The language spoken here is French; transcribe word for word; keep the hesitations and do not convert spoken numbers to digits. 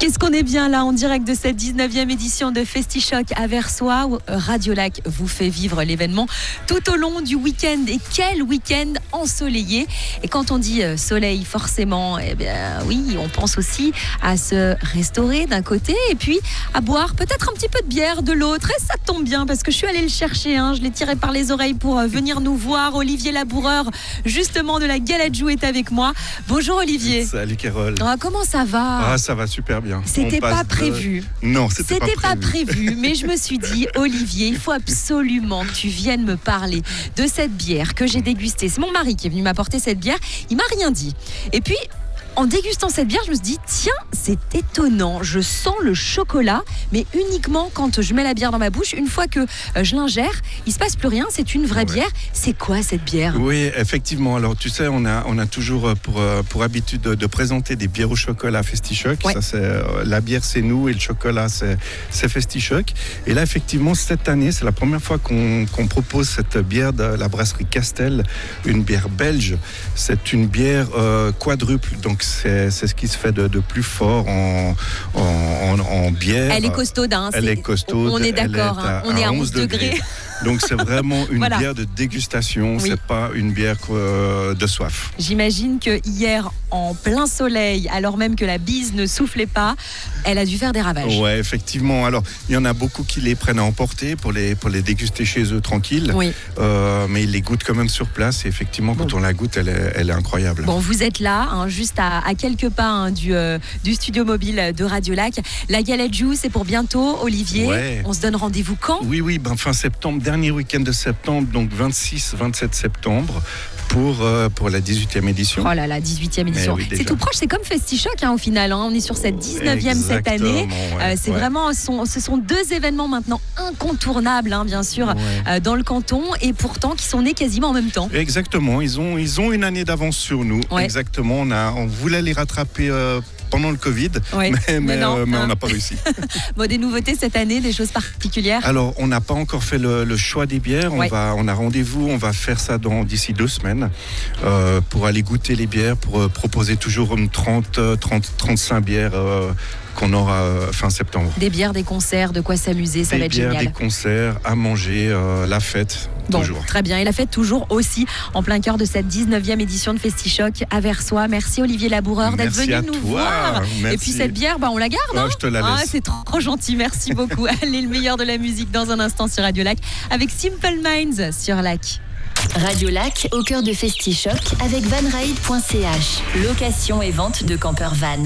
Qu'est-ce qu'on est bien là en direct de cette dix-neuvième édition de FestiChoc à Versoix où Radio Lac vous fait vivre l'événement tout au long du week-end. Et quel week-end ensoleillé! Et quand on dit soleil, forcément, eh bien oui, on pense aussi à se restaurer d'un côté et puis à boire peut-être un petit peu de bière de l'autre. Et ça tombe bien parce que je suis allée le chercher, hein. Je l'ai tiré par les oreilles pour venir nous voir. Olivier Laboureur, justement de la Galette Joux, est avec moi. Bonjour Olivier. Salut Carole. Ah, comment ça va? Ah, ça va super bien. C'était pas prévu. De... Non, c'était, c'était pas, pas prévu. pas prévu. Mais je me suis dit, Olivier, il faut absolument que tu viennes me parler de cette bière que j'ai dégustée. C'est mon mari qui est venu m'apporter cette bière. Il m'a rien dit. Et puis, en dégustant cette bière, je me suis dit, tiens, c'est étonnant. Je sens le chocolat, mais uniquement quand je mets la bière dans ma bouche. Une fois que je l'ingère, il se passe plus rien. C'est une vraie ouais. bière. C'est quoi cette bière? Oui, effectivement. Alors, tu sais, on a, on a toujours pour, pour habitude de, de présenter des bières au chocolat à FestiChoc. Ouais. Ça, c'est, la bière, c'est nous et le chocolat, c'est, c'est FestiChoc. Et là, effectivement, cette année, c'est la première fois qu'on, qu'on propose cette bière de la brasserie Castel, une bière belge. C'est une bière euh, quadruple. Donc, C'est, c'est ce qui se fait de, de plus fort en, en, en, en bière. Elle est costaude. Hein, elle c'est... est costaude. On est d'accord. Elle est à, hein, on est à onze degrés. degrés. Donc c'est vraiment une voilà. bière de dégustation, oui. C'est pas une bière euh, de soif. J'imagine que hier, en plein soleil, alors même que la bise ne soufflait pas, elle a dû faire des ravages. Ouais, effectivement. Alors il y en a beaucoup qui les prennent à emporter pour les pour les déguster chez eux tranquilles. Oui. Euh, mais ils les goûtent quand même sur place. Et effectivement, quand bon. on la goûte, elle est, elle est incroyable. Bon, vous êtes là, hein, juste à, à quelques pas hein, du euh, du studio mobile de Radio Lac. La Galette Joux, c'est pour bientôt, Olivier. Ouais. On se donne rendez-vous quand? Oui, oui, ben fin septembre. Dernier week-end de septembre, donc vingt-six vingt-sept septembre, pour, euh, pour la dix-huitième édition. Oh là là, dix-huitième édition. Oui, c'est tout proche, c'est comme FestiChoc hein, au final. Hein. On est sur cette dix-neuvième cette année. Ouais, euh, c'est ouais. vraiment, sont, ce sont deux événements maintenant incontournables, hein, bien sûr, ouais. euh, dans le canton, et pourtant qui sont nés quasiment en même temps. Exactement, ils ont, ils ont une année d'avance sur nous. Ouais. Exactement, on, a, on voulait les rattraper euh, pendant le Covid, oui. mais, mais, mais, non, euh, mais hein. on n'a pas réussi. Bon, des nouveautés cette année, des choses particulières? Alors, on n'a pas encore fait le, le choix des bières. On, ouais. va, on a rendez-vous, on va faire ça dans, d'ici deux semaines euh, pour aller goûter les bières, pour euh, proposer toujours une trente, trente, trente-cinq bières euh, qu'on aura euh, fin septembre. Des bières, des concerts, de quoi s'amuser, ça des va être bières, génial. Des concerts, à manger, euh, la fête. Bon, toujours. Très bien. Et la fête toujours aussi en plein cœur de cette dix-neuvième édition de FestiChoc à Versoix. Merci Olivier Laboureur d'être Merci venu nous toi. voir. Merci. Et puis cette bière, bah, on la garde. Hein oh, je te la laisse. Ah, c'est trop, trop gentil. Merci beaucoup. Allez, le meilleur de la musique dans un instant sur Radio Lac avec Simple Minds sur Lac. Radio Lac, au cœur de FestiChoc avec vanride point c h. Location et vente de campeurs van.